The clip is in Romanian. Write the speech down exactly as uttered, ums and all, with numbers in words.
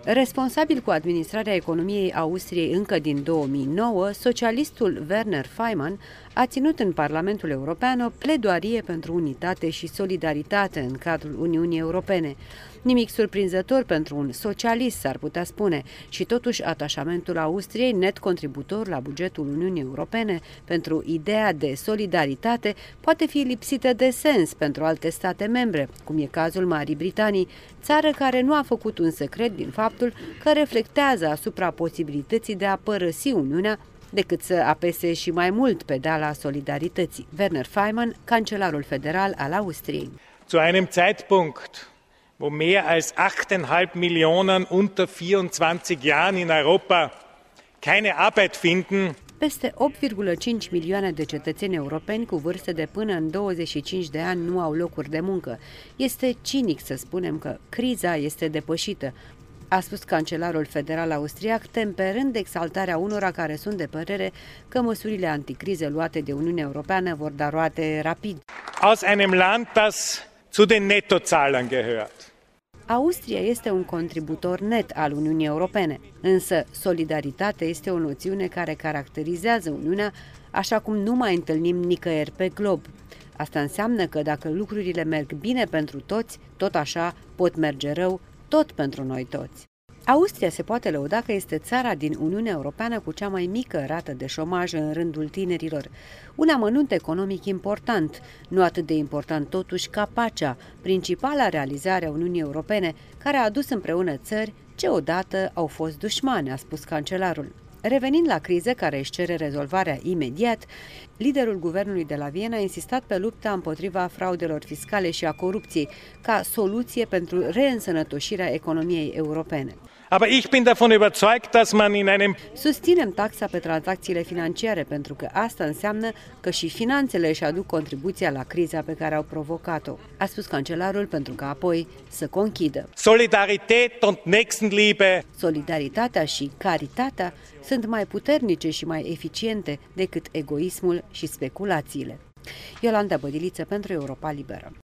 Responsabil cu administrarea economiei Austriei încă din două mii nouă, socialistul Werner Faymann a ținut în Parlamentul European o pledoarie pentru unitate și solidaritate în cadrul Uniunii Europene. Nimic surprinzător pentru un socialist, s-ar putea spune, și totuși atașamentul Austriei, net contributor la bugetul Uniunii Europene, pentru ideea de solidaritate, poate fi lipsită de sens pentru alte state membre, cum e cazul Marii Britanii, țară care nu a făcut un secret din faptul că reflectează asupra posibilității de a părăsi Uniunea decât să apese și mai mult pedala solidarității. Werner Faymann, cancelarul federal al Austriei. Zu einem Zeitpunkt, wo mehr als acht Komma fünf Millionen unter vierundzwanzig Jahren in Europa keine Arbeit finden, peste opt virgulă cinci milioane de cetățeni europeni cu vârste de până în douăzeci și cinci de ani nu au locuri de muncă. Este cinic să spunem că criza este depășită, a spus cancelarul federal austriac, temperând exaltarea unora care sunt de părere că măsurile anticrize luate de Uniunea Europeană vor da roade rapid. Aus einem Land, das zu den Nettozahlern gehört. Austria este un contributor net al Uniunii Europene, însă solidaritatea este o noțiune care caracterizează Uniunea așa cum nu mai întâlnim nicăieri pe glob. Asta înseamnă că dacă lucrurile merg bine pentru toți, tot așa pot merge rău, tot pentru noi toți. Austria se poate lăuda că este țara din Uniunea Europeană cu cea mai mică rată de șomaj în rândul tinerilor. Un amănunt economic important, nu atât de important totuși ca pacea, principala realizare a Uniunii Europene, care a adus împreună țări ce odată au fost dușmani, a spus cancelarul. Revenind la criză care își cere rezolvarea imediat, liderul guvernului de la Viena a insistat pe lupta împotriva fraudelor fiscale și a corupției ca soluție pentru reînsănătoșirea economiei europene. Aber ich bin davon überzeugt, dass man in einem Susținem taxa pe tranzacțiile financiare pentru că asta înseamnă că și finanțele își aduc contribuția la criza pe care au provocat-o, a spus cancelarul, pentru că apoi să conchidă. Solidarität und Nächstenliebe. Solidaritatea și caritatea sunt mai puternice și mai eficiente decât egoismul și speculațiile. Iolanda Bădiliță pentru Europa Liberă.